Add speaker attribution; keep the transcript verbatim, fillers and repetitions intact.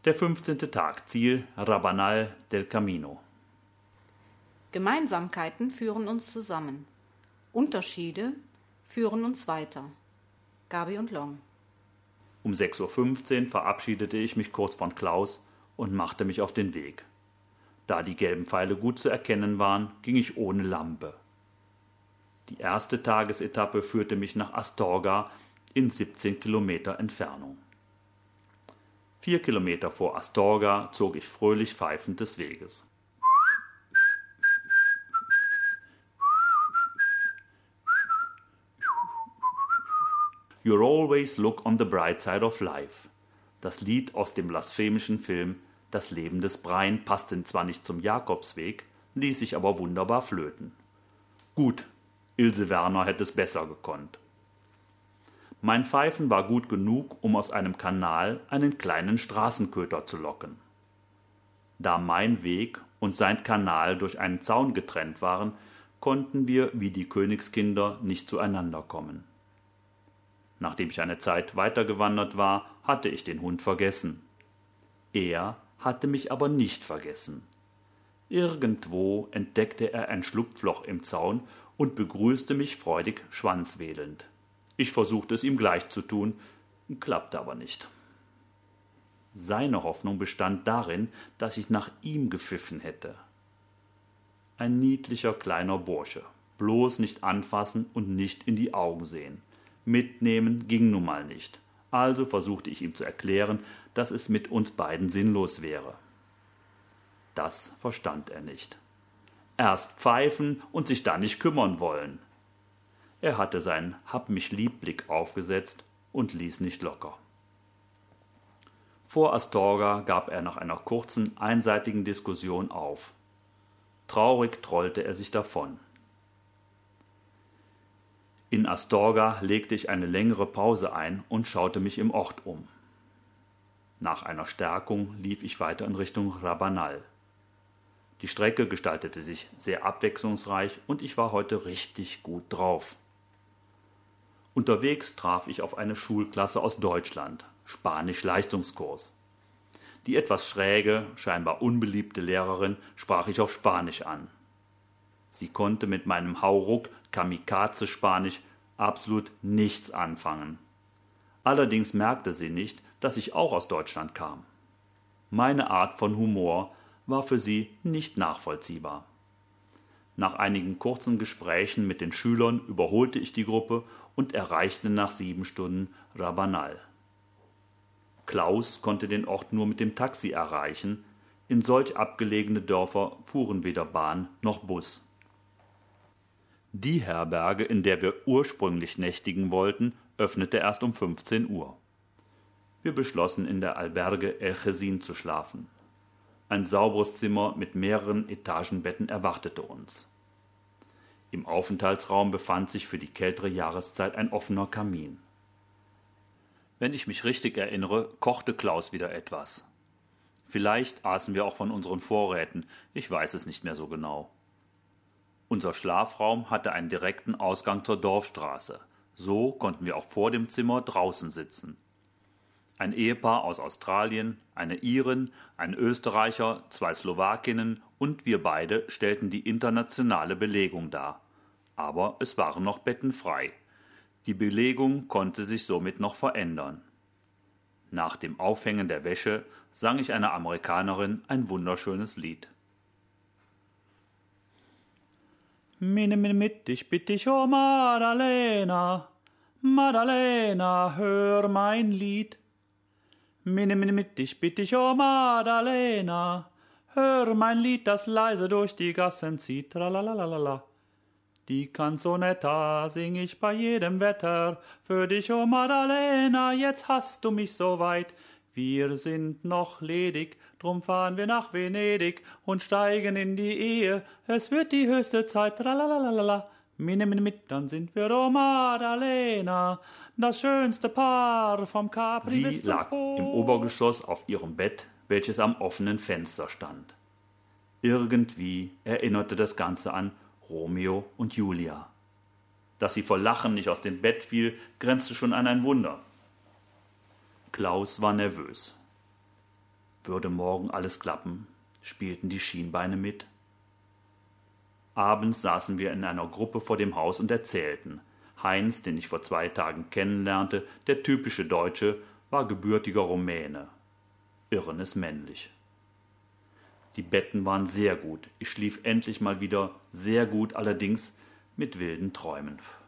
Speaker 1: Der fünfzehnte Tag, Ziel Rabanal del Camino.
Speaker 2: Gemeinsamkeiten führen uns zusammen. Unterschiede führen uns weiter. Gabi und Long.
Speaker 1: Um sechs Uhr fünfzehn verabschiedete ich mich kurz von Klaus und machte mich auf den Weg. Da die gelben Pfeile gut zu erkennen waren, ging ich ohne Lampe. Die erste Tagesetappe führte mich nach Astorga in siebzehn Kilometer Entfernung. Vier Kilometer vor Astorga zog ich fröhlich pfeifend des Weges. You'll always look on the bright side of life. Das Lied aus dem blasphemischen Film Das Leben des Brian passte zwar nicht zum Jakobsweg, ließ sich aber wunderbar flöten. Gut, Ilse Werner hätte es besser gekonnt. Mein Pfeifen war gut genug, um aus einem Kanal einen kleinen Straßenköter zu locken. Da mein Weg und sein Kanal durch einen Zaun getrennt waren, konnten wir wie die Königskinder nicht zueinander kommen. Nachdem ich eine Zeit weitergewandert war, hatte ich den Hund vergessen. Er hatte mich aber nicht vergessen. Irgendwo entdeckte er ein Schlupfloch im Zaun und begrüßte mich freudig schwanzwedelnd. Ich versuchte es ihm gleich zu tun, klappte aber nicht. Seine Hoffnung bestand darin, dass ich nach ihm gepfiffen hätte. Ein niedlicher kleiner Bursche, bloß nicht anfassen und nicht in die Augen sehen. Mitnehmen ging nun mal nicht, also versuchte ich ihm zu erklären, dass es mit uns beiden sinnlos wäre. Das verstand er nicht. Erst pfeifen und sich dann nicht kümmern wollen. Er hatte seinen Hab-mich-lieb-Blick aufgesetzt und ließ nicht locker. Vor Astorga gab er nach einer kurzen, einseitigen Diskussion auf. Traurig trollte er sich davon. In Astorga legte ich eine längere Pause ein und schaute mich im Ort um. Nach einer Stärkung lief ich weiter in Richtung Rabanal. Die Strecke gestaltete sich sehr abwechslungsreich und ich war heute richtig gut drauf. Unterwegs traf ich auf eine Schulklasse aus Deutschland, Spanisch-Leistungskurs. Die etwas schräge, scheinbar unbeliebte Lehrerin sprach ich auf Spanisch an. Sie konnte mit meinem Hauruck Kamikaze-Spanisch absolut nichts anfangen. Allerdings merkte sie nicht, dass ich auch aus Deutschland kam. Meine Art von Humor war für sie nicht nachvollziehbar. Nach einigen kurzen Gesprächen mit den Schülern überholte ich die Gruppe und erreichte nach sieben Stunden Rabanal. Klaus konnte den Ort nur mit dem Taxi erreichen. In solch abgelegene Dörfer fuhren weder Bahn noch Bus. Die Herberge, in der wir ursprünglich nächtigen wollten, öffnete erst um fünfzehn Uhr. Wir beschlossen, in der Alberge El Chesin zu schlafen. Ein sauberes Zimmer mit mehreren Etagenbetten erwartete uns. Im Aufenthaltsraum befand sich für die kältere Jahreszeit ein offener Kamin. Wenn ich mich richtig erinnere, kochte Klaus wieder etwas. Vielleicht aßen wir auch von unseren Vorräten, ich weiß es nicht mehr so genau. Unser Schlafraum hatte einen direkten Ausgang zur Dorfstraße. So konnten wir auch vor dem Zimmer draußen sitzen. Ein Ehepaar aus Australien, eine Irin, ein Österreicher, zwei Slowakinnen und wir beide stellten die internationale Belegung dar. Aber es waren noch Betten frei. Die Belegung konnte sich somit noch verändern. Nach dem Aufhängen der Wäsche sang ich einer Amerikanerin ein wunderschönes Lied. Mine, mine, mit dich bitt ich, oh Madalena, Madalena, hör mein Lied. Mine, mine, mit dich bitt ich, oh Madalena, hör mein Lied, das leise durch die Gassen zieht, tralalalala. Die Canzonetta sing ich bei jedem Wetter, für dich, oh Madalena, jetzt hast du mich so weit. Wir sind noch ledig, drum fahren wir nach Venedig und steigen in die Ehe, es wird die höchste Zeit, tralalalala. Mine, mine, mit, dann sind wir, oh Madalena, das schönste Paar vom Capri Sie
Speaker 2: bis zum
Speaker 1: lag
Speaker 2: Po.
Speaker 1: im Obergeschoss auf ihrem Bett, welches am offenen Fenster stand. Irgendwie erinnerte das Ganze an Romeo und Julia. Dass sie vor Lachen nicht aus dem Bett fiel, grenzte schon an ein Wunder. Klaus war nervös. Würde morgen alles klappen? Spielten die Schienbeine mit? Abends saßen wir in einer Gruppe vor dem Haus und erzählten. Heinz, den ich vor zwei Tagen kennenlernte, der typische Deutsche, war gebürtiger Rumäne. Irrenes männlich. Die Betten waren sehr gut. Ich schlief endlich mal wieder sehr gut, allerdings mit wilden Träumen.